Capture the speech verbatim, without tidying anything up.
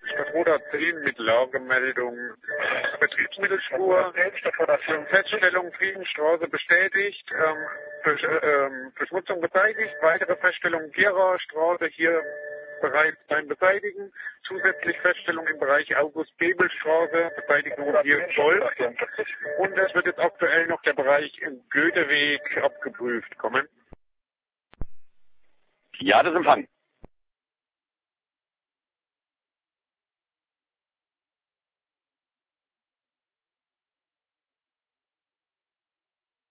Straße zehn mit Lagemeldung Betriebsmittelspur, Feststellung Friedenstraße bestätigt, ähm, Versch ähm, Verschmutzung beseitigt, weitere Feststellung Gera-Straße hier bereits beim Beseitigen, zusätzlich Feststellung im Bereich August-Bebel-Straße, Beseitigung hier folgt und es wird jetzt aktuell noch der Bereich im Goetheweg abgeprüft kommen. Ja, das Empfang.